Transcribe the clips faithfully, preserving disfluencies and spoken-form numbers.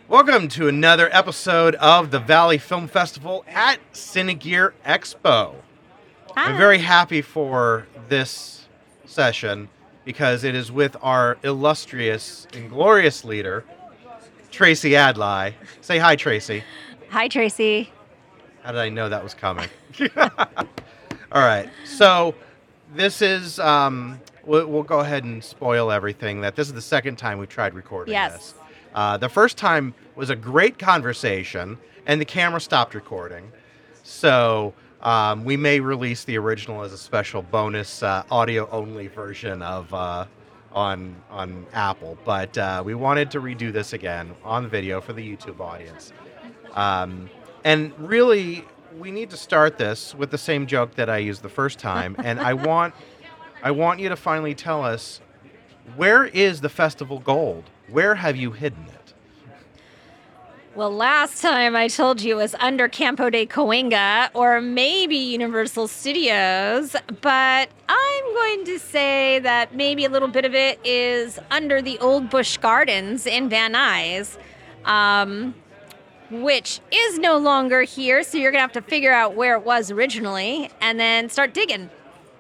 Welcome to another episode of the Valley Film Festival at Cinegear Expo. Hi. I'm very happy for this session because it is with our illustrious and glorious leader, Tracy Adlai. Say hi, Tracy. Hi, Tracy. How did I know that was coming? All right. So this is, um, we'll, we'll go ahead and spoil everything. That this is the second time we've tried recording Yes. this. Uh, the first time was a great conversation, and the camera stopped recording. So um, we may release the original as a special bonus uh, audio-only version of uh, on on Apple. But uh, we wanted to redo this again on video for the YouTube audience. Um, and really, we need to start this with the same joke that I used the first time. And I want I want you to finally tell us, where is the festival gold? Where have you hidden it? Well, last time I told you it was under Campo de Cahuenga or maybe Universal Studios, but I'm going to say that maybe a little bit of it is under the Old Busch Gardens in Van Nuys, um, which is no longer here, so you're going to have to figure out where it was originally and then start digging.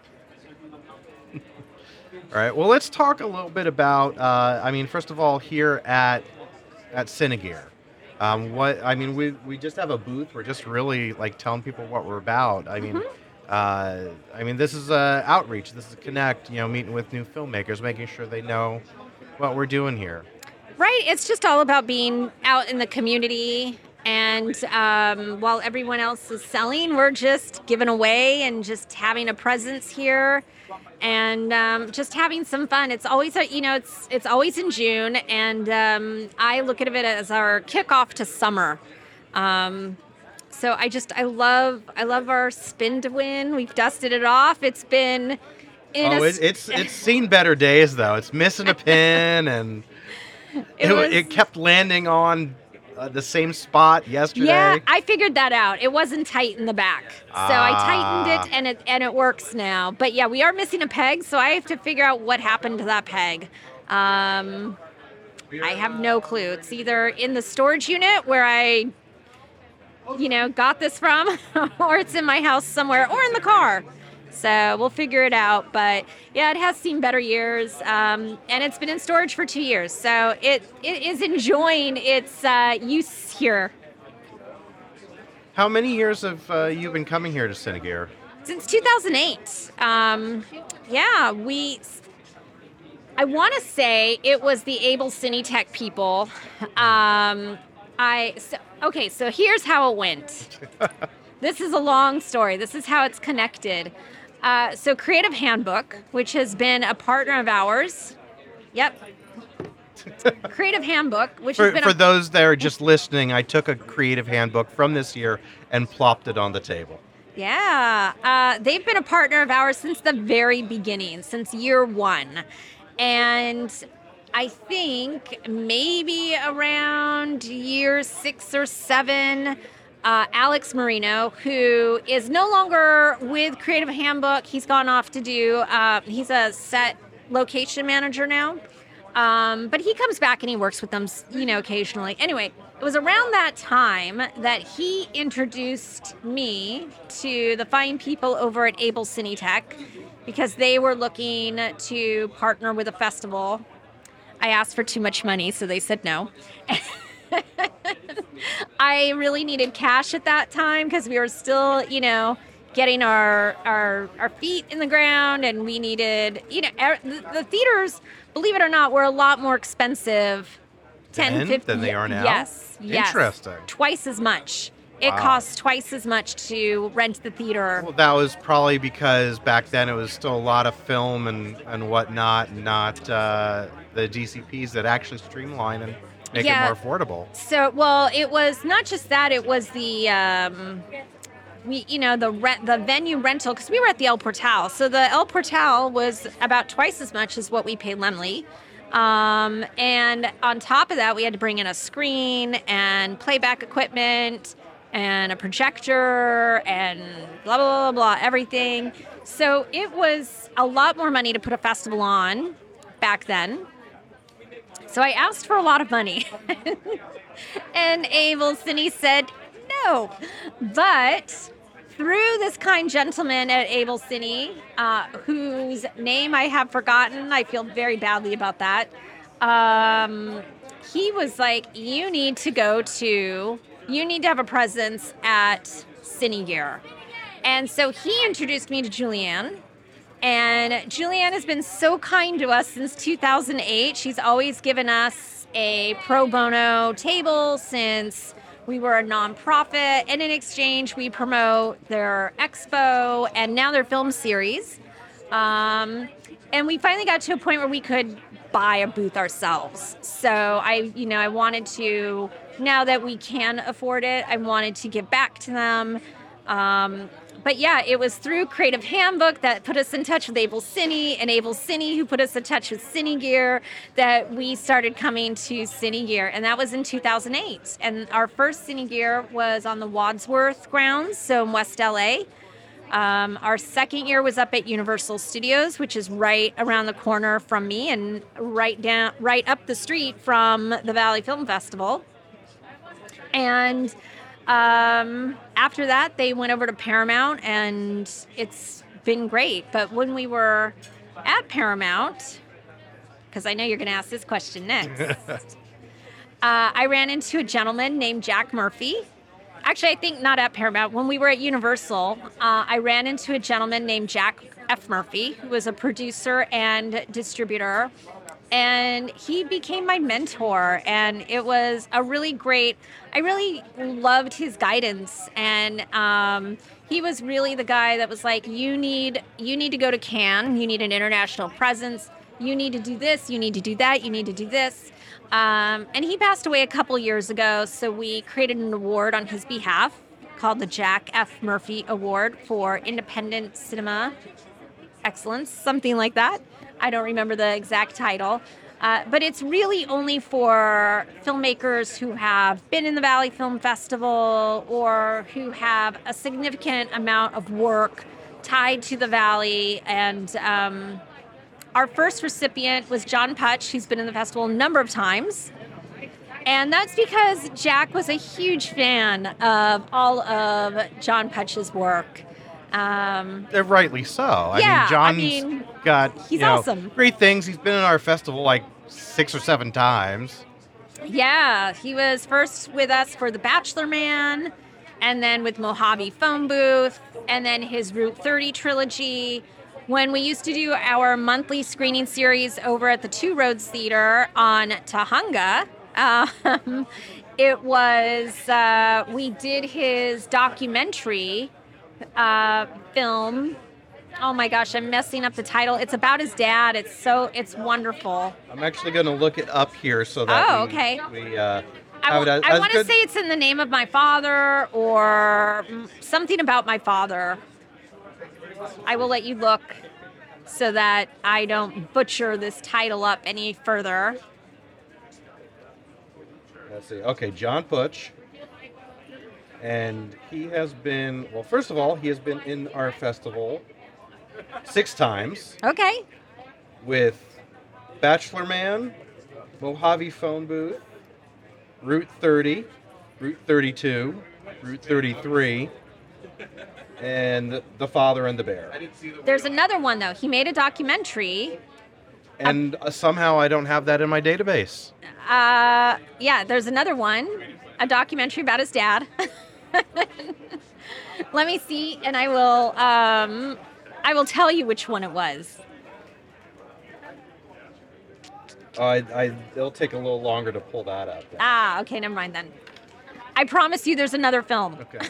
All right. Well, let's talk a little bit about. Uh, I mean, first of all, here at at Cinegear, um, what I mean, we we just have a booth. We're just really like telling people what we're about. I mean, Mhm. uh, I mean, this is uh, outreach. This is connect. You know, meeting with new filmmakers, making sure they know what we're doing here. Right. It's just all about being out in the community. And um, while everyone else is selling, we're just giving away and just having a presence here and um, just having some fun. It's always, a, you know, it's it's always in June. And um, I look at it as our kickoff to summer. Um, so I just, I love, I love our spin to win. We've dusted it off. It's been in oh, a... it, it's it's seen better days though. It's missing a pin, and It it, was- it kept landing on uh, the same spot yesterday. Yeah, I figured that out. It wasn't tight in the back. So I tightened Ah. it and it and it works now. But yeah, we are missing a peg, so I have to figure out what happened to that peg. Um, I have no clue. It's either in the storage unit where I, you know, got this from, or it's in my house somewhere, or in the car. So we'll figure it out. But yeah, it has seen better years, um, and it's been in storage for two years. So it it is enjoying its uh, use here. How many years have uh, you been coming here to Cinegear? Since two thousand eight. Um, yeah, we. I want to say it was the Able Cinetech people. Um, I so, okay. So here's how it went. This is a long story. This is how it's connected. Uh, so Creative Handbook, which has been a partner of ours. Yep. Creative Handbook, which For, has been for a those that are just listening, I took a creative handbook from this year and plopped it on the table. Yeah, uh, they've been a partner of ours since the very beginning, since year one. And I think maybe around year six or seven, uh, Alex Marino, who is no longer with Creative Handbook, he's gone off to do, uh, he's a set location manager now. Um, but he comes back and he works with them, you know, occasionally. Anyway, it was around that time that he introduced me to the fine people over at Able Cinetech because they were looking to partner with a festival. I asked for too much money, so they said no. I really needed cash at that time because we were still, you know, getting our, our our feet in the ground, and we needed, you know, er, the, the theaters, believe it or not, were a lot more expensive ten, Then fifty than they are now? Yes, yes. Interesting. Twice as much. It Wow. costs twice as much to rent the theater. Well, that was probably because back then it was still a lot of film and, and whatnot, not uh, the D C Ps that actually streamline and make Yeah. it more affordable. So, well, it was not just that; it was the, um, we, you know, the rent, the venue rental, because we were at the El Portal. So the El Portal was about twice as much as what we paid Lemley. Um, and on top of that, we had to bring in a screen and playback equipment and a projector and blah, blah, blah, blah, everything. So it was a lot more money to put a festival on back then. So I asked for a lot of money. And Abel Cine said no. But through this kind gentleman at Abel Cine, uh, whose name I have forgotten, I feel very badly about that. Um, he was like, you need to go to, you need to have a presence at Cine Gear. And so he introduced me to Julianne. And Julianne has been so kind to us since two thousand eight. She's always given us a pro bono table since we were a nonprofit. And in exchange, we promote their expo and now their film series. Um, and we finally got to a point where we could buy a booth ourselves. So I, you know, I wanted to, now that we can afford it, I wanted to give back to them. Um, But yeah, it was through Creative Handbook that put us in touch with Abel Cine, and Abel Cine who put us in touch with Cine Gear, that we started coming to Cine Gear, and that was in two thousand eight. And our first Cine Gear was on the Wadsworth grounds, so in West L A. Um, our second year was up at Universal Studios, which is right around the corner from me and right down, right up the street from the Valley Film Festival. And Um, after that, they went over to Paramount, and it's been great. But when we were at Paramount, because I know you're going to ask this question next, uh, I ran into a gentleman named Jack Murphy. Actually, I think not at Paramount. When we were at Universal, uh, I ran into a gentleman named Jack F. Murphy, who was a producer and distributor. And he became my mentor, and it was a really great, I really loved his guidance. And um, he was really the guy that was like, you need, you need to go to Cannes, you need an international presence, you need to do this, you need to do that, you need to do this. Um, and he passed away a couple years ago, so we created an award on his behalf called the Jack F. Murphy Award for Independent Cinema Excellence, something like that. I don't remember the exact title, uh, but it's really only for filmmakers who have been in the Valley Film Festival or who have a significant amount of work tied to the Valley. And um, our first recipient was John Putch, who's been in the festival a number of times. And that's because Jack was a huge fan of all of John Putch's work. Um, Uh, rightly so. I yeah, mean, John's I mean, got he's you know, awesome. great things. He's been in our festival like six or seven times. Yeah, he was first with us for The Bachelor Man, and then with Mojave Phone Booth, and then his Route thirty trilogy. When we used to do our monthly screening series over at the Two Roads Theater on Tahunga, um, it was, uh, we did his documentary uh, film. Oh my gosh, I'm messing up the title. It's about his dad. It's so, it's wonderful. I'm actually going to look it up here so that Oh, we, okay. we uh, I, have it as, I as want to good. say it's in the name of my father or mm, something about my father. I will let you look so that I don't butcher this title up any further. Let's see. Okay, John Putch. And he has been, well, first of all, he has been in our festival six times Okay. with Bachelor Man, Mojave Phone Booth, Route thirty, Route thirty-two, Route thirty-three, and The Father and the Bear. There's another one, though. He made a documentary. And uh, somehow I don't have that in my database. Uh, yeah, there's another one, a documentary about his dad. Let me see, and I will, um, I will tell you which one it was. Uh, I, I, it'll take a little longer to pull that up. Ah, okay, never mind then. I promise you there's another film. Okay.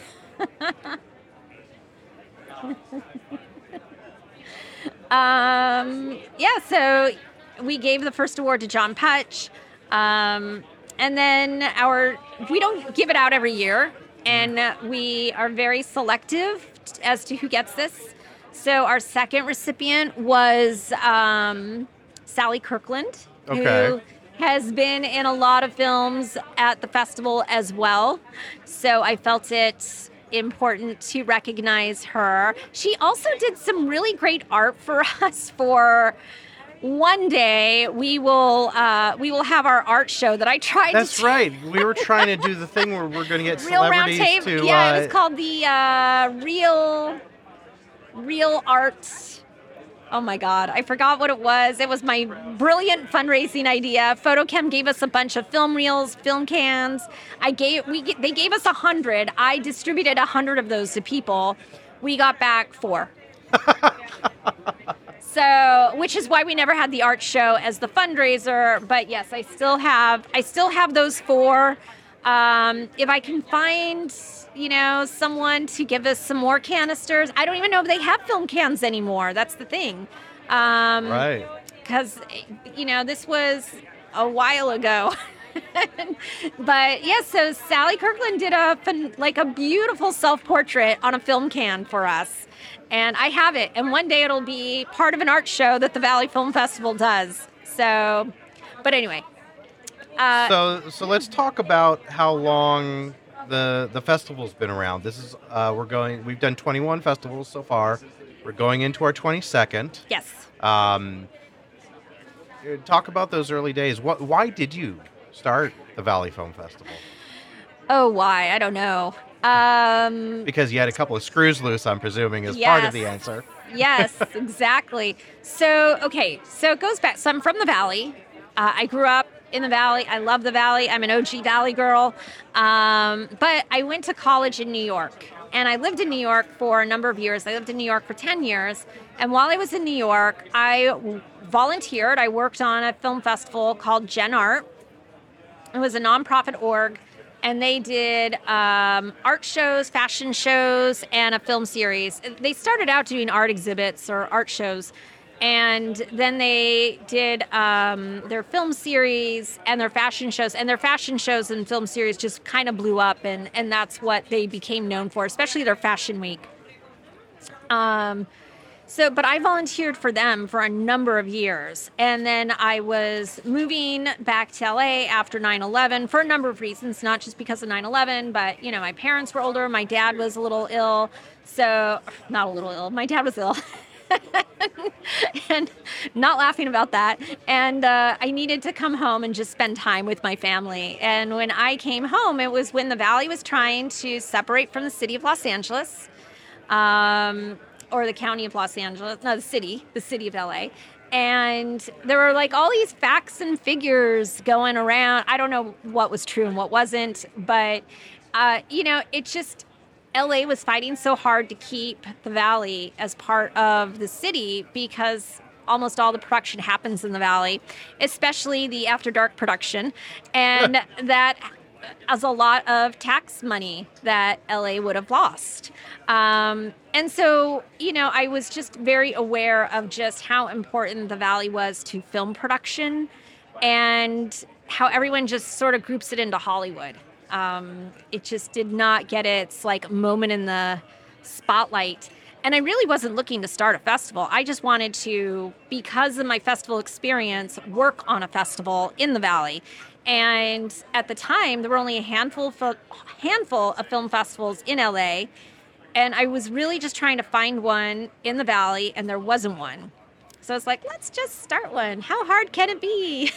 Um, yeah, so we gave the first award to John Putch. Um, and then our, we don't give it out every year, and uh, we are very selective t- as to who gets this. So our second recipient was um, Sally Kirkland, Okay. who has been in a lot of films at the festival as well. So I felt it important to recognize her. She also did some really great art for us for one day we will uh, we will have our art show that I tried That's to right. We were trying to do the thing where we're going to get Real Round celebrities Table. to. Yeah, uh, it was called the uh, Real Real Art. Oh my God, I forgot what it was. It was my brilliant fundraising idea. Photochem gave us a bunch of film reels, film cans. I gave we they gave us a hundred. I distributed a hundred of those to people. We got back four. So, which is why we never had the art show as the fundraiser. But yes, I still have I still have those four. Um, if I can find, you know, someone to give us some more canisters. I don't even know if they have film cans anymore. That's the thing. Um, right. Because, you know, this was a while ago. But yeah, so Sally Kirkland did a like a beautiful self-portrait on a film can for us. And I have it. And one day it'll be part of an art show that the Valley Film Festival does. So, but anyway. Uh, so so let's talk about how long the the festival's been around. This is uh, we're going. We've done twenty-one festivals so far. We're going into our twenty-second. Yes. Um, talk about those early days. What? Why did you start the Valley Film Festival? Oh, why? I don't know. Um, because you had a couple of screws loose, I'm presuming, is yes. part of the answer. Yes, exactly. So, okay, so it goes back. So I'm from the Valley. Uh, I grew up in the Valley. I love the Valley. I'm an O G Valley girl. Um, but I went to college in New York. And I lived in New York for a number of years. I lived in New York for ten years. And while I was in New York, I volunteered. I worked on a film festival called Gen Art. It was a nonprofit org. And they did um, art shows, fashion shows, and a film series. They started out doing art exhibits or art shows. And then they did um, their film series and their fashion shows. And their fashion shows and film series just kind of blew up. And, and that's what they became known for, especially their fashion week. Um, so, but I volunteered for them for a number of years. And then I was moving back to L A after nine eleven for a number of reasons, not just because of nine eleven, but, you know, my parents were older. My dad was a little ill. So, not a little ill. My dad was ill. And not laughing about that. And uh, I needed to come home and just spend time with my family. And when I came home, it was when the Valley was trying to separate from the city of Los Angeles, um, or the county of Los Angeles, no, the city, the city of L A. And there were like all these facts and figures going around. I don't know what was true and what wasn't, but, uh, you know, it just... L A was fighting so hard to keep the Valley as part of the city because almost all the production happens in the Valley, especially the After Dark production. And that is a lot of tax money that L A would have lost. Um, and so, you know, I was just very aware of just how important the Valley was to film production and how everyone just sort of groups it into Hollywood. Um, it just did not get its like moment in the spotlight. And I really wasn't looking to start a festival. I just wanted to, because of my festival experience, work on a festival in the Valley. And at the time, there were only a handful of, handful of film festivals in L A. And I was really just trying to find one in the Valley, and there wasn't one. So I was like, let's just start one. How hard can it be?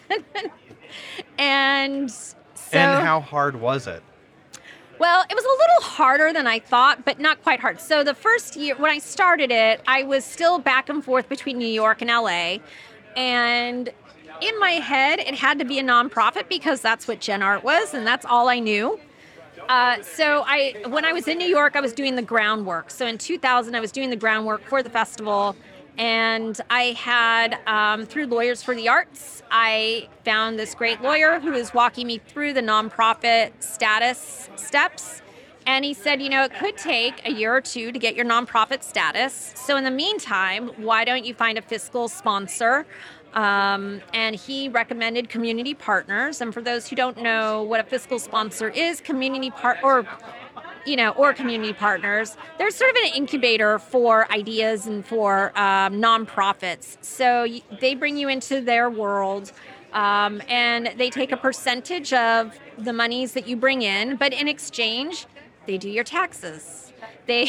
and... So, and how hard was it? Well, it was a little harder than I thought, but not quite hard. So the first year, when I started it, I was still back and forth between New York and L A. And in my head, it had to be a nonprofit because that's what Gen Art was, and that's all I knew. Uh, so I, when I was in New York, I was doing the groundwork. So in two thousand, I was doing the groundwork for the festival. And I had, um, through Lawyers for the Arts, I found this great lawyer who was walking me through the nonprofit status steps. And he said, you know, it could take a year or two to get your nonprofit status. So in the meantime, why don't you find a fiscal sponsor? Um, and he recommended Community Partners. And for those who don't know what a fiscal sponsor is, community part or you know, or community partners, they're sort of an incubator for ideas and for um, nonprofits. So y- they bring you into their world, um, and they take a percentage of the monies that you bring in, but in exchange, They do your taxes. They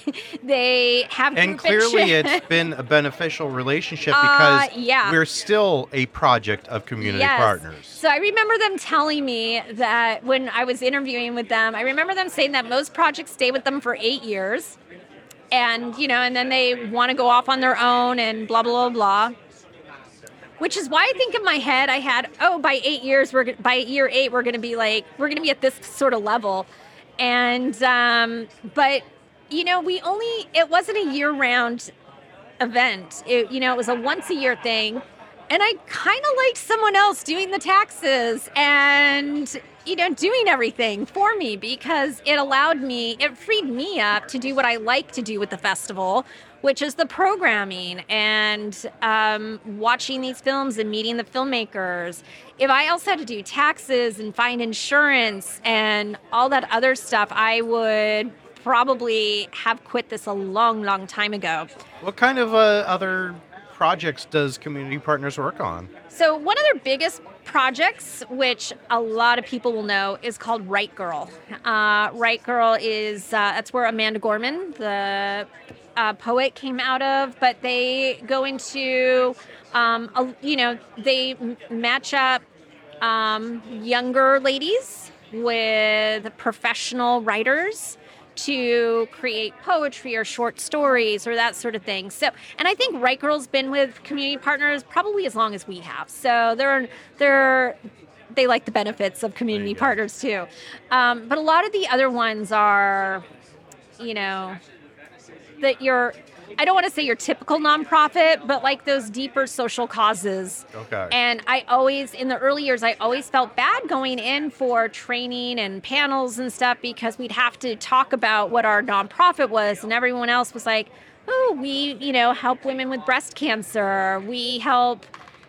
they have And group clearly insur- it's been a beneficial relationship Uh, because yeah. we're still a project of community Yes. partners. So I remember them telling me that when I was interviewing with them, I remember them saying that most projects stay with them for eight years. And, you know, and then they want to go off on their own and blah, blah, blah, blah. Which is why I think in my head I had, oh, by eight years, we're go- by year eight, we're going to be like, we're going to be at this sort of level. And, um, but, you know, we only, it wasn't a year round event. It, you know, it was a once a year thing. And I kind of liked someone else doing the taxes and, you know, doing everything for me because it allowed me, it freed me up to do what I like to do with the festival, which is the programming and um, watching these films and meeting the filmmakers. If I also had to do taxes and find insurance and all that other stuff, I would probably have quit this a long, long time ago. What kind of uh, other projects does Community Partners work on? So one of their biggest projects, which a lot of people will know, is called Right Girl. Uh, right Girl is, uh, that's where Amanda Gorman, the uh, poet, came out of, but they go into, um, a, you know, they m- match up um, younger ladies with professional writers to create poetry or short stories or that sort of thing. So, and I think Right Girl's been with community partners probably as long as we have. So they're they're they like the benefits of community partners too. Um, but a lot of the other ones are, you know, that you're. I don't want to say your typical nonprofit, but like those deeper social causes. Okay. And I always, in the early years, I always felt bad going in for training and panels and stuff because we'd have to talk about what our nonprofit was. And everyone else was like, oh, we, you know, help women with breast cancer. We help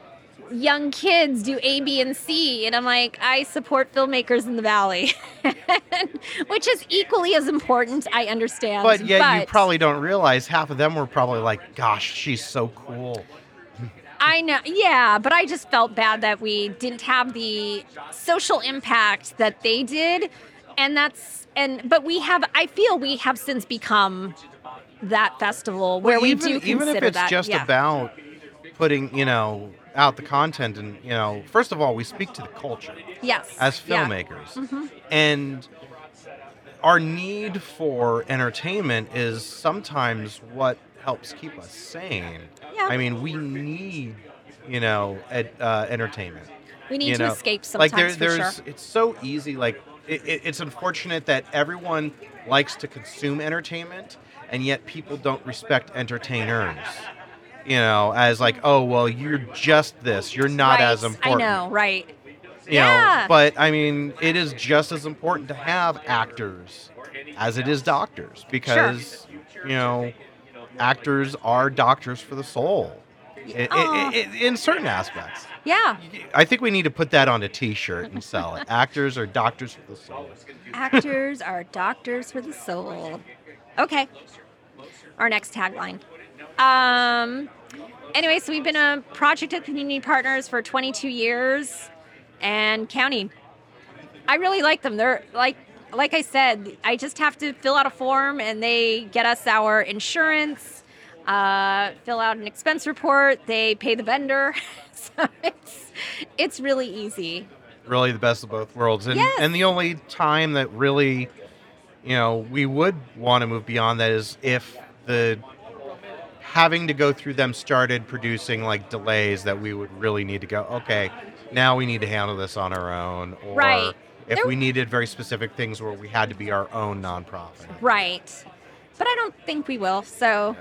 young kids do A, B, and C. And I'm like, I support filmmakers in the Valley, which is equally as important, I understand. But yet you but probably don't realize half of them were probably like, gosh, she's so cool. I know, yeah, but I just felt bad that we didn't have the social impact that they did. And that's, and, but we have, I feel we have since become that festival where Well, we even, do consider even if it's that. just yeah. about putting, you know, out the content and, you know, first of all, we speak to the culture Yes. as Yeah. filmmakers. Mm-hmm. And our need for entertainment is sometimes what helps keep us sane. Yeah. I mean, we need, you know, ed, uh, entertainment. We need you to know? escape Like sometimes, there, for there's, sure. it's so easy. Like it, it, it's unfortunate that everyone likes to consume entertainment, and yet people don't respect entertainers. You know, as like, oh well, you're just this. You're not right. as important. I know, right. You Yeah. know, but I mean, it is just as important to have actors as it is doctors because you know, actors are doctors for the soul. I- I- Aw. I- in certain aspects. Yeah. I think we need to put that on a T-shirt and sell it. Actors are doctors for the soul. Actors are doctors for the soul. Okay. Our next tagline. Um, anyway, so we've been a project of community partners for twenty-two years and counting. I really like them. They're like, like I said, I just have to fill out a form and they get us our insurance, uh, fill out an expense report. They pay the vendor. So it's, it's really easy. Really the best of both worlds. And Yes. and the only time that really, you know, we would want to move beyond that is if the having to go through them started producing like delays that we would really need to go, okay, now we need to handle this on our own. Or Right. if There- we needed very specific things where we had to be our own nonprofit. Right. But I don't think we will. So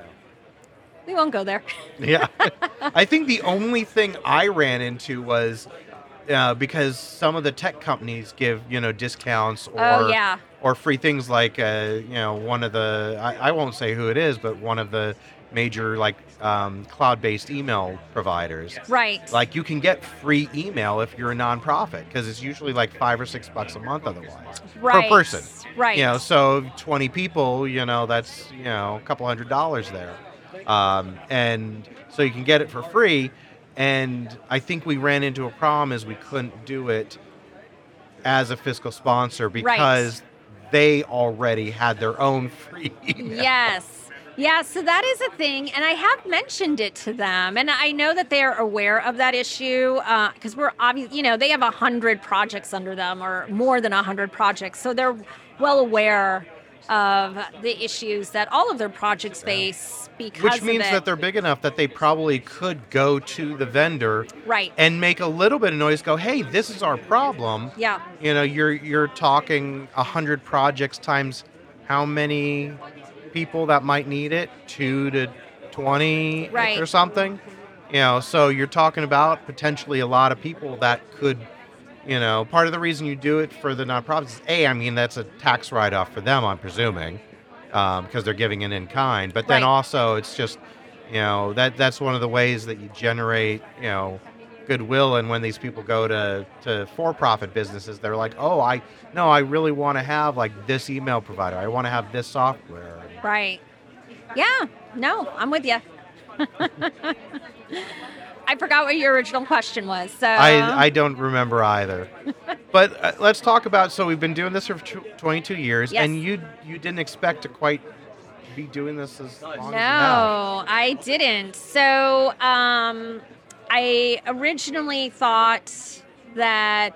we won't go there. Yeah. I think the only thing I ran into was uh, because some of the tech companies give, you know, discounts or Oh, yeah. or free things like, uh, you know, one of the, I, I won't say who it is, but one of the major like um, cloud-based email providers. Right. Like you can get free email if you're a nonprofit because it's usually like five or six bucks a month otherwise right. per person. Right. You know, so twenty people, you know, that's, you know, a couple hundred dollars there. Um, and so you can get it for free. And I think we ran into a problem is we couldn't do it as a fiscal sponsor because they already had their own free email. Yes. Yeah, so that is a thing, and I have mentioned it to them, and I know that they are aware of that issue because uh, we're obvious. You know, they have a hundred projects under them, or more than a hundred projects, so they're well aware of the issues that all of their projects face because Which means of it. that they're big enough that they probably could go to the vendor, right, and make a little bit of noise. Go, hey, this is our problem. Yeah. You know, you're you're talking a hundred projects times how many people that might need it, two to twenty right. or something. You know, so you're talking about potentially a lot of people that could, you know, part of the reason you do it for the nonprofits is, A, I mean, that's a tax write-off for them, I'm presuming, um, because they're giving it in kind. But then right. also it's just, you know, that that's one of the ways that you generate, you know, goodwill. And when these people go to, to for-profit businesses, they're like, oh, I no, I really want to have like this email provider. I want to have this software. Right. Yeah. No, I'm with you. I forgot what your original question was. So I, I don't remember either. But uh, let's talk about, so we've been doing this for twenty-two years, yes. and you you didn't expect to quite be doing this as long no, as you have. I didn't. So um, I originally thought that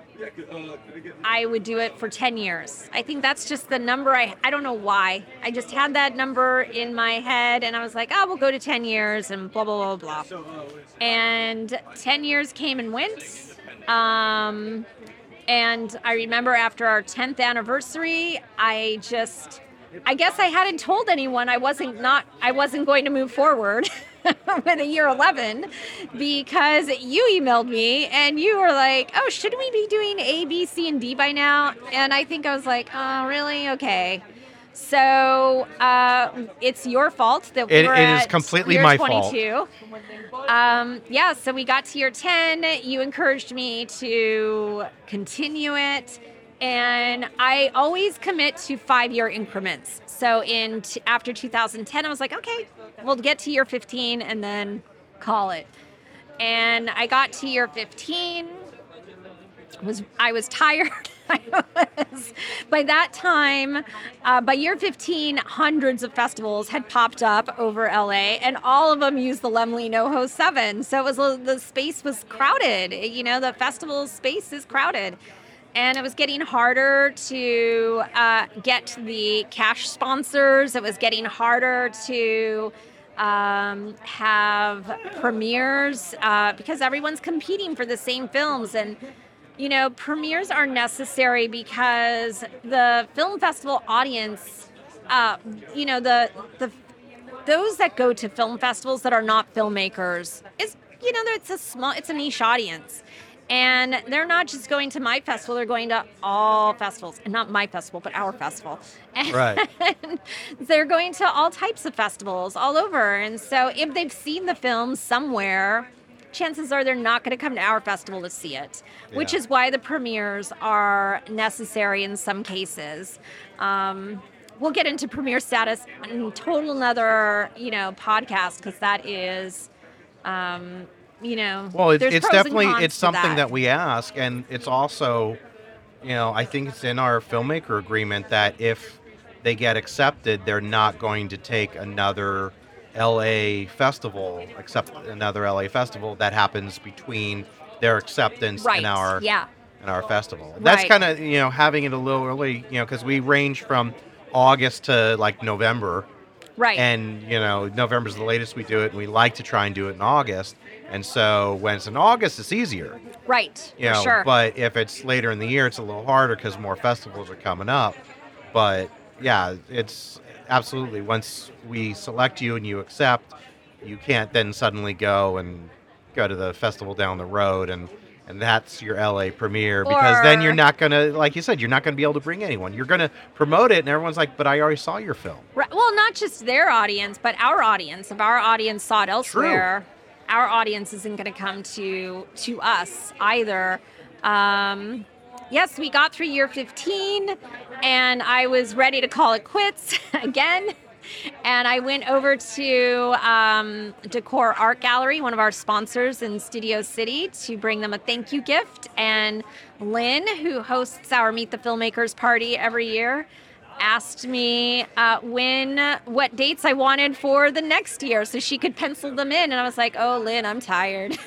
I would do it for ten years. I think that's just the number. I I don't know why. I just had that number in my head, and I was like, oh, we'll go to ten years and blah, blah, blah, blah. And ten years came and went. Um, and I remember after our tenth anniversary, I just, I guess I hadn't told anyone I wasn't not, I wasn't going to move forward with a year eleven because you emailed me and you were like, oh, shouldn't we be doing A, B, C, and D by now? And I think I was like, oh, really? Okay. So uh, it's your fault that It, we're it is at completely year my fault. twenty-two. Um, yeah, so we got to year ten. You encouraged me to continue it. And I always commit to five-year increments. So in t- after two thousand ten, I was like, okay, we'll get to year fifteen and then call it. And I got to year fifteen. Was I was tired. I was, by that time, uh, by year fifteen, hundreds of festivals had popped up over L A, and all of them used the Lemley NoHo seven. So it was the space was crowded. You know, the festival space is crowded. And it was getting harder to uh, get the cash sponsors. It was getting harder to um, have premieres uh, because everyone's competing for the same films. And, you know, premieres are necessary because the film festival audience, uh, you know, the the those that go to film festivals that are not filmmakers is, you know, it's a small, it's a niche audience. And they're not just going to my festival, they're going to all festivals. And not my festival, but our festival. And Right. they're going to all types of festivals all over. And so if they've seen the film somewhere, chances are they're not going to come to our festival to see it, which Yeah. is why the premieres are necessary in some cases. Um, we'll get into premiere status in total another, you know, podcast because that is... Um, you know, Well, it, there's it's pros and definitely, cons it's to something that. that we ask, and it's also, you know, I think it's in our filmmaker agreement that if they get accepted, they're not going to take another L A festival, except another L A festival that happens between their acceptance Right, and our yeah. and our festival. That's Right. kind of, you know, having it a little early, you know, because we range from August to like November. Right. And, you know, November's the latest we do it, and we like to try and do it in August. And so when it's in August, it's easier. right. You for know, sure. but if it's later in the year, it's a little harder because more festivals are coming up. But yeah, it's absolutely, once we select you and you accept, you can't then suddenly go and go to the festival down the road and and that's your L A premiere, because then you're Or- not going to, like you said, you're not going to be able to bring anyone. You're going to promote it and everyone's like, but I already saw your film. Right. Well, not just their audience, but our audience. If our audience saw it elsewhere, our audience isn't going to come to to us either. Um, yes, we got through year fifteen, and I was ready to call it quits again. And I went over to um, Decor Art Gallery, one of our sponsors in Studio City, to bring them a thank you gift. And Lynn, who hosts our Meet the Filmmakers party every year, asked me uh, when, what dates I wanted for the next year so she could pencil them in. And I was like, oh, Lynn, I'm tired.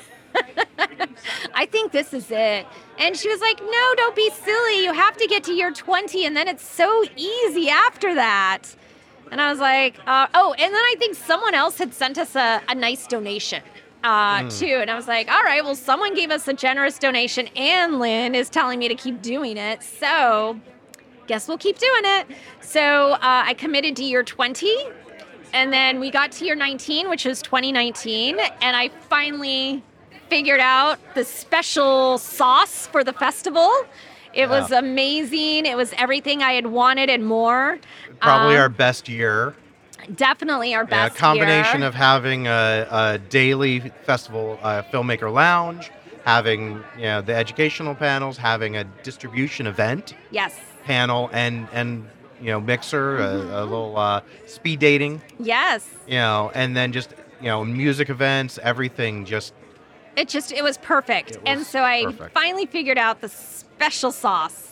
I think this is it. And she was like, no, don't be silly. You have to get to year twenty, and then it's so easy after that. And I was like, uh, oh, and then I think someone else had sent us a, a nice donation. Uh, mm. too. And I was like, all right, well, someone gave us a generous donation and Lynn is telling me to keep doing it. So guess we'll keep doing it. So uh, I committed to year twenty, and then we got to year nineteen, which was twenty nineteen. And I finally figured out the special sauce for the festival. It yeah. was amazing. It was everything I had wanted and more. Probably um, our best year. Definitely our best yeah, a combination year. of having a, a daily festival uh, filmmaker lounge, having you know the educational panels, having a distribution event yes. panel, and and you know mixer, mm-hmm. a, a little uh, speed dating. Yes. You know, and then just you know music events, everything just. It just it was perfect, it was and so I perfect. finally figured out the special sauce.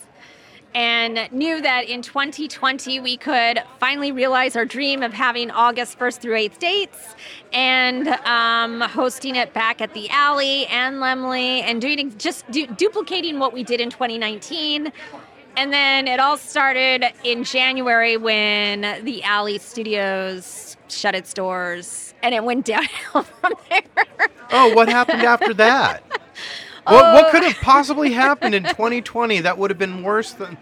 And knew that in twenty twenty we could finally realize our dream of having August first through eighth dates and um, hosting it back at the Alley and Lemley and doing just du- duplicating what we did in twenty nineteen. And then it all started in January when the Alley Studios shut its doors and it went downhill from there. Oh, what happened after that? What, oh. what could have possibly happened in twenty twenty that would have been worse than...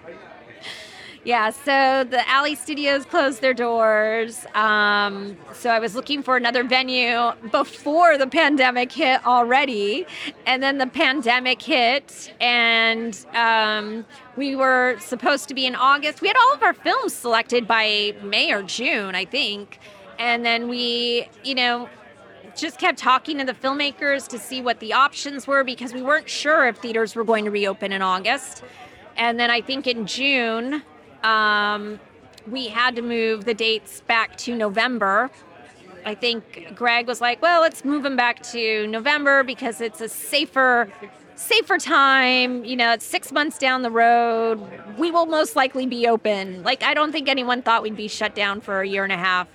Yeah, so the Alley Studios closed their doors. Um, so I was looking for another venue before the pandemic hit already. And then the pandemic hit, and um, we were supposed to be in August. We had all of our films selected by May or June, I think. And then we, you know... just kept talking to the filmmakers to see what the options were because we weren't sure if theaters were going to reopen in August. And then I think in June, um, we had to move the dates back to November. I think Greg was like, well, let's move them back to November because it's a safer safer time. You know, it's six months down the road. We will most likely be open. Like, I don't think anyone thought we'd be shut down for a year and a half.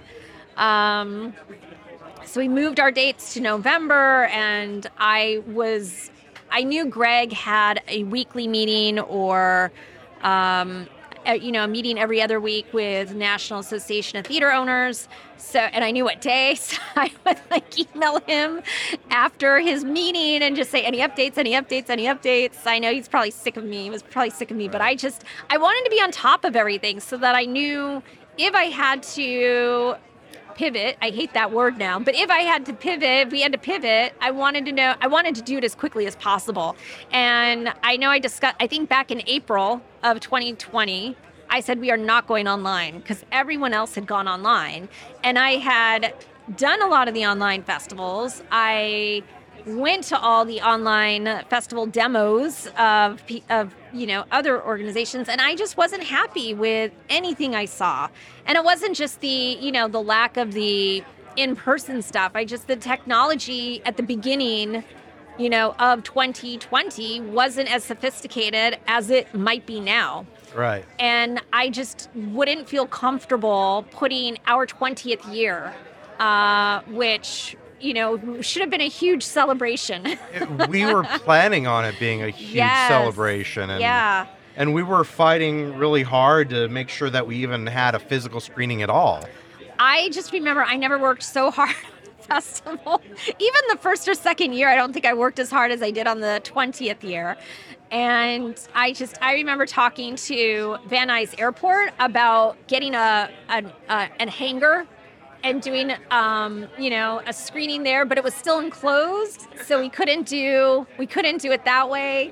Um... So we moved our dates to November, and I was, I knew Greg had a weekly meeting or, um, a, you know, a meeting every other week with National Association of Theater Owners. So, and I knew what day, so I would like email him after his meeting and just say, any updates, any updates, any updates. I know he's probably sick of me. He was probably sick of me, but I just, I wanted to be on top of everything so that I knew if I had to pivot, I hate that word now, but if I had to pivot, if we had to pivot, I wanted to know, I wanted to do it as quickly as possible. And I know I discussed, I think back in April of twenty twenty, I said we are not going online because everyone else had gone online. And I had done a lot of the online festivals. I went to all the online festival demos of, of you know, other organizations, and I just wasn't happy with anything I saw. And it wasn't just the, you know, the lack of the in-person stuff. I just, the technology at the beginning, you know, of twenty twenty wasn't as sophisticated as it might be now. Right. And I just wouldn't feel comfortable putting our twentieth year, uh, which... you know, should have been a huge celebration. We were planning on it being a huge yes. celebration. And, yeah. And we were fighting really hard to make sure that we even had a physical screening at all. I just remember I never worked so hard on the festival. Even the first or second year, I don't think I worked as hard as I did on the twentieth year. And I just, I remember talking to Van Nuys Airport about getting a, a, a, a hangar and doing, um, you know, a screening there, but it was still enclosed, so we couldn't do we couldn't do it that way.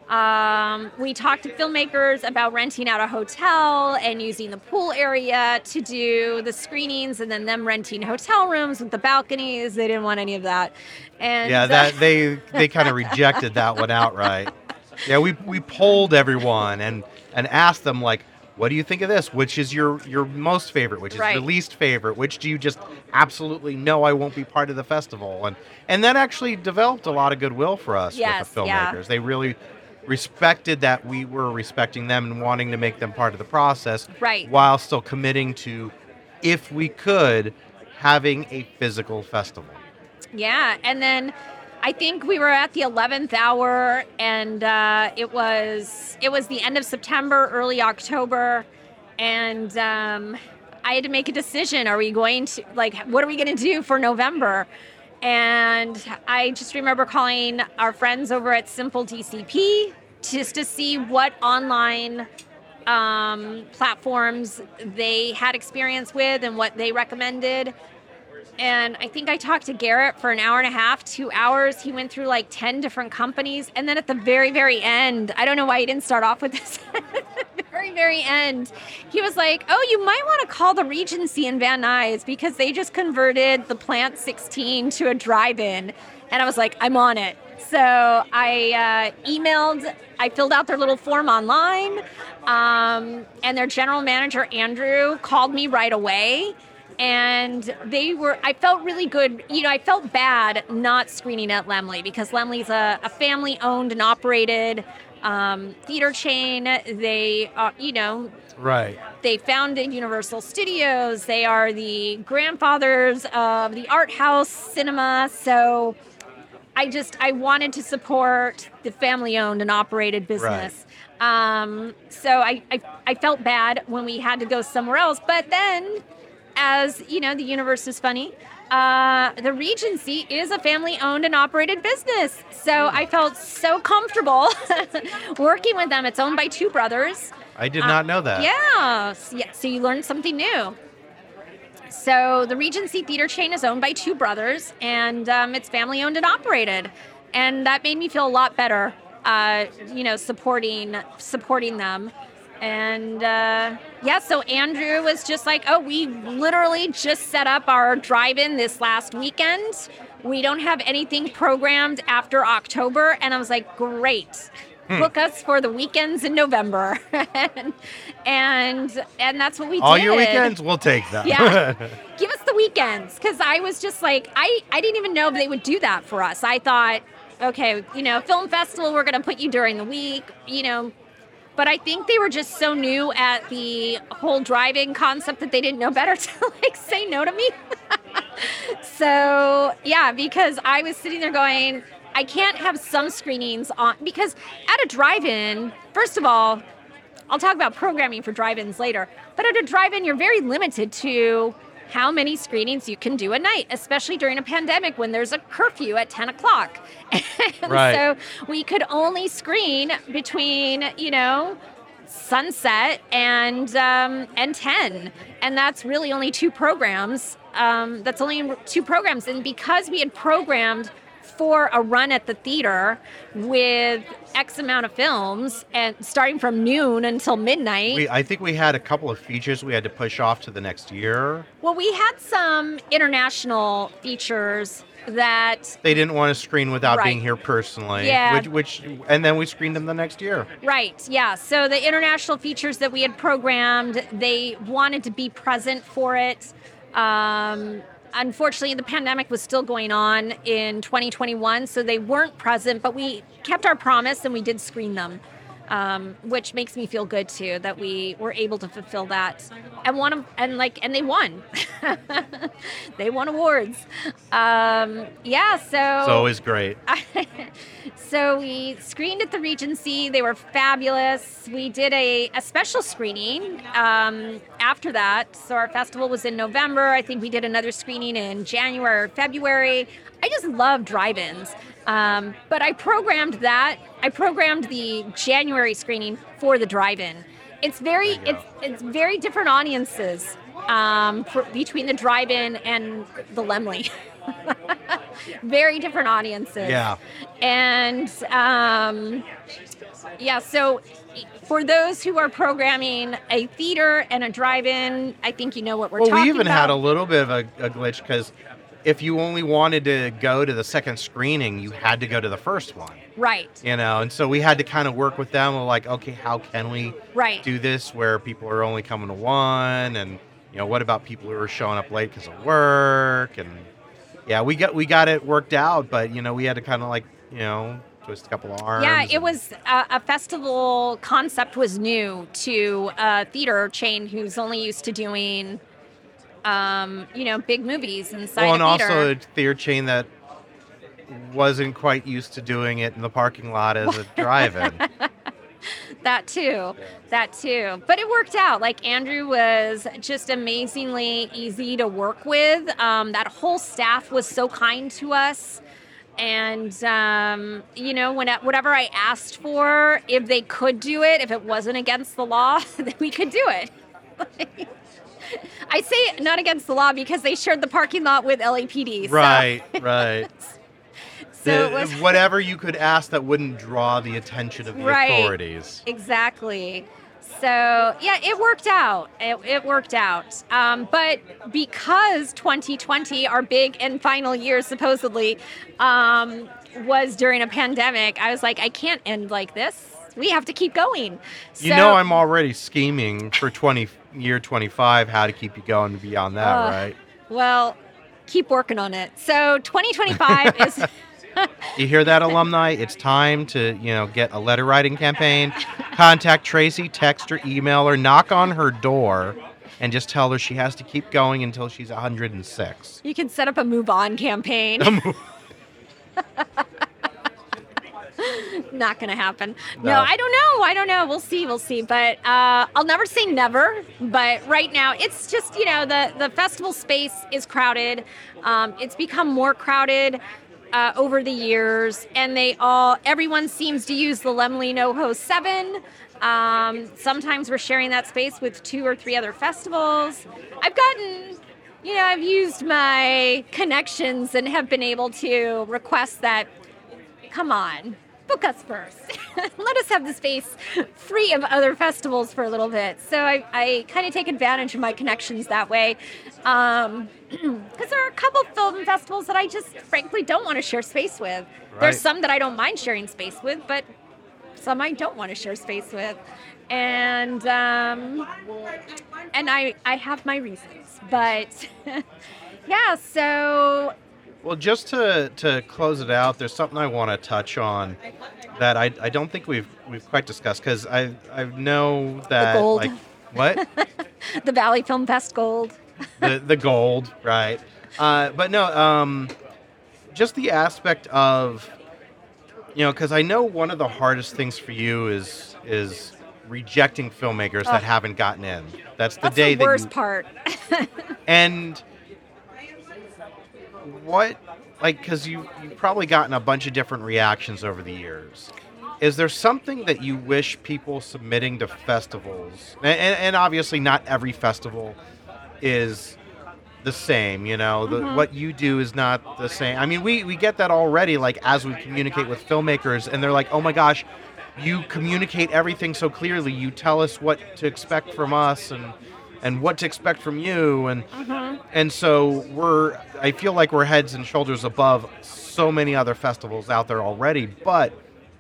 Um, we talked to filmmakers about renting out a hotel and using the pool area to do the screenings, and then them renting hotel rooms with the balconies. They didn't want any of that. And yeah, that they they kind of rejected that one outright. Yeah, we we polled everyone and and asked them like, what do you think of this? Which is your, your most favorite? Which is right. your least favorite? Which do you just absolutely know I won't be part of the festival? And and that actually developed a lot of goodwill for us yes, with the filmmakers. Yeah. They really respected that we were respecting them and wanting to make them part of the process, Right. while still committing to, if we could, having a physical festival. Yeah, and then I think we were at the eleventh hour, and uh, it was it was the end of September, early October, and um, I had to make a decision. Are we going to, like, what are we going to do for November? And I just remember calling our friends over at Simple D C P just to see what online um, platforms they had experience with and what they recommended. And I think I talked to Garrett for an hour and a half, two hours. He went through like ten different companies. And then at the very, very end, I don't know why he didn't start off with this. At the very, very end, he was like, oh, you might want to call the Regency in Van Nuys because they just converted the Plant sixteen to a drive-in. And I was like, I'm on it. So I uh, emailed, I filled out their little form online. Um, and their general manager, Andrew, called me right away. And they were, I felt really good. You know, I felt bad not screening at Laemmle because Laemmle's a, a family owned and operated um, theater chain. They, uh, you know, Right. they founded Universal Studios. They are the grandfathers of the art house cinema. So I just, I wanted to support the family owned and operated business. Right. Um, so I, I, I felt bad when we had to go somewhere else. But then, as you know, the universe is funny. Uh, the Regency is a family-owned and operated business, so I felt so comfortable working with them. It's owned by two brothers. I did not uh, know that. Yeah, so, yeah. So you learned something new. So the Regency Theater chain is owned by two brothers, and um, it's family-owned and operated, and that made me feel a lot better. Uh, you know, supporting supporting them. And uh, yeah, so Andrew was just like, oh, we literally just set up our drive-in this last weekend. We don't have anything programmed after October. And I was like, great. Hmm. Book us for the weekends in November. and, and and that's what we All did. All your weekends, we'll take them. Yeah. Give us the weekends. Because I was just like, I, I didn't even know if they would do that for us. I thought, okay, you know, film festival, we're going to put you during the week, you know. But I think they were just so new at the whole driving concept that they didn't know better to like say no to me. So yeah, because I was sitting there going, I can't have some screenings on, because at a drive-in, first of all, I'll talk about programming for drive-ins later, but at a drive-in, you're very limited to how many screenings you can do a night, especially during a pandemic when there's a curfew at ten o'clock. And right. So we could only screen between, you know, sunset and um, and ten. And that's really only two programs. Um, that's only two programs. And because we had programmed for a run at the theater with X amount of films and starting from noon until midnight. We, I think we had a couple of features we had to push off to the next year. Well, we had some international features that they didn't want to screen without right. being here personally. Yeah. Which, which, and then we screened them the next year. Right. Yeah. So the international features that we had programmed, they wanted to be present for it. Um, Unfortunately, the pandemic was still going on in twenty twenty-one, so they weren't present, but we kept our promise and we did screen them, um, which makes me feel good too that we were able to fulfill that. And one of, and like and they won. They won awards. Um, yeah, so it's always great. So we screened at the Regency. They were fabulous. We did a, a special screening um, after that. So our festival was in November. I think we did another screening in January or February. I just love drive-ins. Um, but I programmed that. I programmed the January screening for the drive-in. It's very it's it's very different audiences um, for, between the drive-in and the Laemmle. Very different audiences. Yeah. And um, yeah, so for those who are programming a theater and a drive-in, I think you know what we're well, talking about. Well, we even had a little bit of a, a glitch because if you only wanted to go to the second screening, you had to go to the first one. Right. You know, and so we had to kind of work with them. We're like, okay, how can we right. do this where people are only coming to one? And, you know, what about people who are showing up late because of work? And yeah, we got we got it worked out, but, you know, we had to kind of like, you know, twist a couple of arms. Yeah, it and- was uh, a festival concept was new to a theater chain who's only used to doing, um, you know, big movies inside Well, and a theater. also a theater chain that wasn't quite used to doing it in the parking lot as a drive-in. That too. That too. But it worked out. Like Andrew was just amazingly easy to work with. Um, that whole staff was so kind to us. And, um, you know, when whatever I asked for, if they could do it, if it wasn't against the law, then we could do it. I say not against the law because they shared the parking lot with L A P D. So. Right, right. So The- it was whatever you could ask that wouldn't draw the attention of the Right. authorities. Exactly. So, yeah, it worked out. It, it worked out. Um, but because twenty twenty, our big and final year, supposedly, um, was during a pandemic, I was like, I can't end like this. We have to keep going. You So- know I'm already scheming for twenty year twenty-five how to keep you going beyond that, Uh, right? Well, keep working on it. So twenty twenty-five is... You hear that, alumni? It's time to, you know, get a letter writing campaign. Contact Tracy, text her, email her, knock on her door, and just tell her she has to keep going until she's one hundred six. You can set up a move on campaign. Not going to happen. No. No. I don't know. I don't know. We'll see. We'll see. But uh, I'll never say never. But right now, it's just, you know, the, the festival space is crowded. Um, it's become more crowded uh, over the years. And they all, everyone seems to use the Lemley NoHo seven. Um, sometimes we're sharing that space with two or three other festivals. I've gotten... You know, I've used my connections and have been able to request that, come on, book us first. Let us have the space free of other festivals for a little bit. So I, I kind of take advantage of my connections that way. Um, because there are a couple film festivals that I just frankly don't want to share space with. Right. There's some that I don't mind sharing space with, but some I don't want to share space with. And um, and I, I have my reasons. But yeah, so Well, just to, to close it out, there's something I want to touch on that I, I don't think we've we've quite discussed because I I know that gold. like what the Valley Film Fest Gold. the the gold, right? Uh, but no, um, just the aspect of, you know, because I know one of the hardest things for you is is rejecting filmmakers that Ugh. haven't gotten in. That's the That's day the worst that you, part. and what, like, because you you've probably gotten a bunch of different reactions over the years. Is there something that you wish people submitting to festivals, and, and, and obviously not every festival is the same, you know, the, Mhm. what you do is not the same. I mean, we, we get that already, like, as we communicate with filmmakers, and they're like, oh my gosh, you communicate everything so clearly. You tell us what to expect from us and and what to expect from you. And Mhm. and so we're, I feel like we're heads and shoulders above so many other festivals out there already, but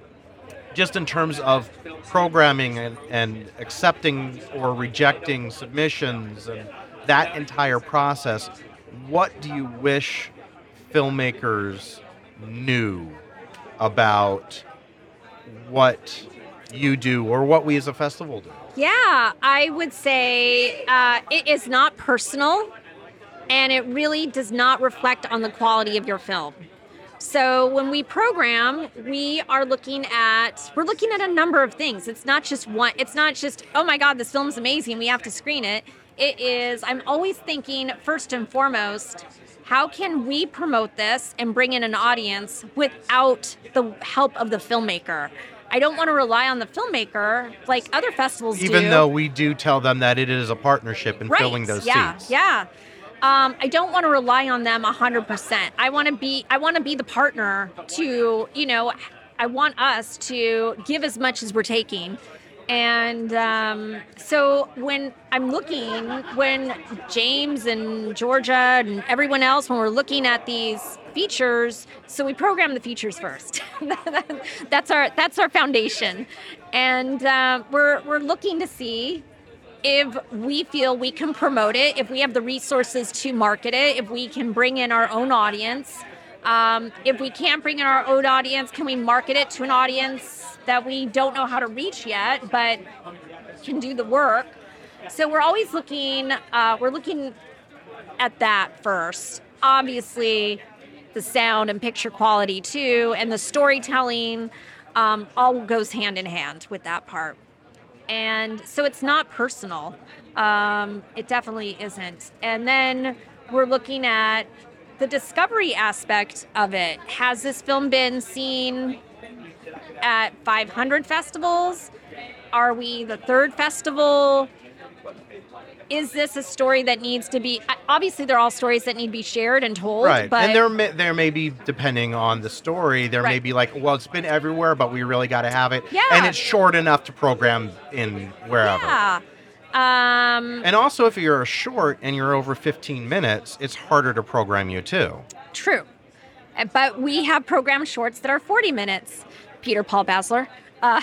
just in terms of programming and, and accepting or rejecting submissions and that entire process, what do you wish filmmakers knew about what you do or what we as a festival do? Yeah, I would say uh, it is not personal, and it really does not reflect on the quality of your film. So when we program, we are looking at we're looking at a number of things. It's not just one. It's not just, oh my God, this film's amazing, we have to screen it. It is. I'm always thinking first and foremost, how can we promote this and bring in an audience without the help of the filmmaker? I don't want to rely on the filmmaker like other festivals do. Even though we do tell them that it is a partnership in Right. filling those yeah, seats. Yeah. Um, I don't want to rely on them one hundred percent. I want to be I want to be the partner to, you know, I want us to give as much as we're taking. And um, so when I'm looking, when James and Georgia and everyone else, when we're looking at these features, so we program the features first. that's our that's our foundation, and uh, we're we're looking to see if we feel we can promote it, if we have the resources to market it, if we can bring in our own audience, Um, if we can't bring in our own audience, can we market it to an audience that we don't know how to reach yet, but can do the work? So we're always looking, uh, we're looking at that first. Obviously, the sound and picture quality too, and the storytelling um, all goes hand in hand with that part. And so it's not personal. Um, it definitely isn't. And then we're looking at the discovery aspect of it. Has this film been seen at five hundred festivals? Are we the third festival? Is this a story that needs to be, obviously they're all stories that need to be shared and told. Right. But and there may, there may be, depending on the story, there may Right. be like, well, it's been everywhere, but we really got to have it. Yeah. And it's short enough to program in wherever. yeah. Um, And also, if you're a short and you're over fifteen minutes, it's harder to program you too. True. Uh, But we have program shorts that are forty minutes. Peter Paul Basler, uh,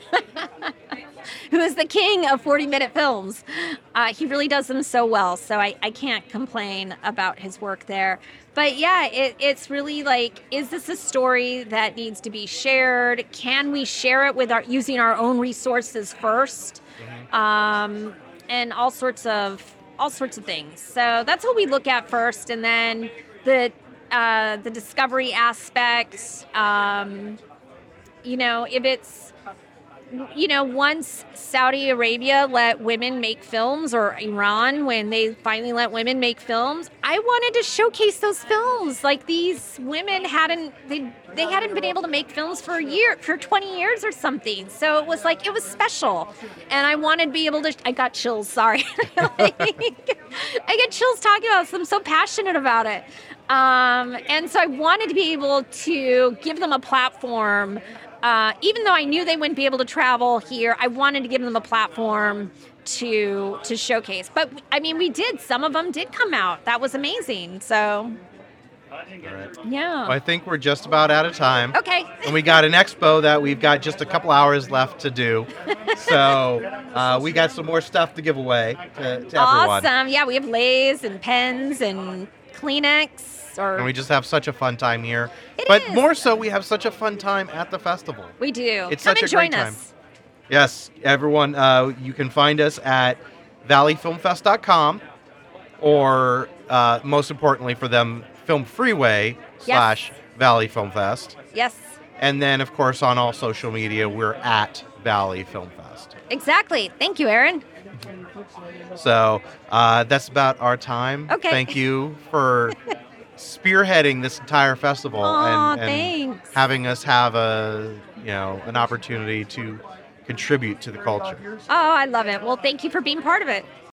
who is the king of forty-minute films. Uh, he really does them so well, so I, I can't complain about his work there. But yeah, it, it's really like, is this a story that needs to be shared? Can we share it with our using our own resources first? Um, and all sorts of all sorts of things. So that's what we look at first, and then the uh, the discovery aspect. Um, you know, if it's you know, once Saudi Arabia let women make films, or Iran, when they finally let women make films, I wanted to showcase those films. Like, these women hadn't they they hadn't been able to make films for a year, for twenty years or something. So it was like, it was special, and I wanted to be able to. I got chills. Sorry, like, I get chills talking about this. I'm so passionate about it. Um, and so I wanted to be able to give them a platform. Uh, even though I knew they wouldn't be able to travel here, I wanted to give them a platform to to showcase. But I mean, we did. Some of them did come out. That was amazing. So, All right. yeah. Well, I think we're just about out of time. Okay. And we got an expo that we've got just a couple hours left to do. So uh, we got some more stuff to give away to, to everyone. Awesome. Yeah, we have Lay's and pens and Kleenex. Or And we just have such a fun time here. It but is. more so, we have such a fun time at the festival. we do. It's Come such and a great join time. us. Yes, everyone, uh, you can find us at valley film fest dot com, or uh, most importantly for them, Film Freeway slash Valley Film Fest. Yes. And then, of course, on all social media, we're at Valley Film Fest. Exactly. Thank you, Aaron. So uh, that's about our time. Okay. Thank you for spearheading this entire festival Aw, and, and thanks. having us have a you know an opportunity to contribute to the culture. Oh, I love it. Well, thank you for being part of it.